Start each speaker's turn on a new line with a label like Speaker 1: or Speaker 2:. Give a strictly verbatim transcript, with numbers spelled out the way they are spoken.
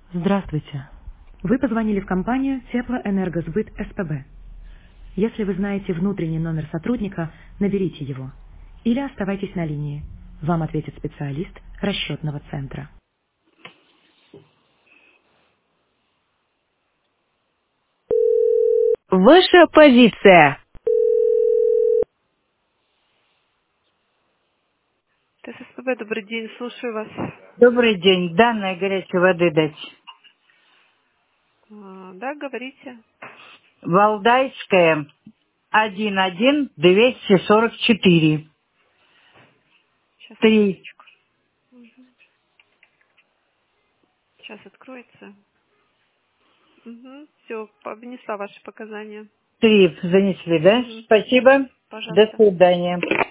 Speaker 1: Здравствуйте. Вы позвонили в компанию Теплоэнергосбыт СПБ. Если вы знаете внутренний номер сотрудника, наберите его. Или оставайтесь на линии. Вам ответит специалист расчетного центра. Ваша позиция. ТССПБ, добрый день, слушаю вас.
Speaker 2: Добрый день. Данные горячей воды дать.
Speaker 1: А, Да, говорите.
Speaker 2: Валдайская, один один двести сорок четыре.
Speaker 1: Сейчас,
Speaker 2: Три.
Speaker 1: секундочку. Сейчас откроется. Угу. Все, внесла ваши показания.
Speaker 2: Три занесли, да?
Speaker 1: Угу. Да,
Speaker 2: Спасибо. До
Speaker 1: пожалуйста.
Speaker 2: свидания.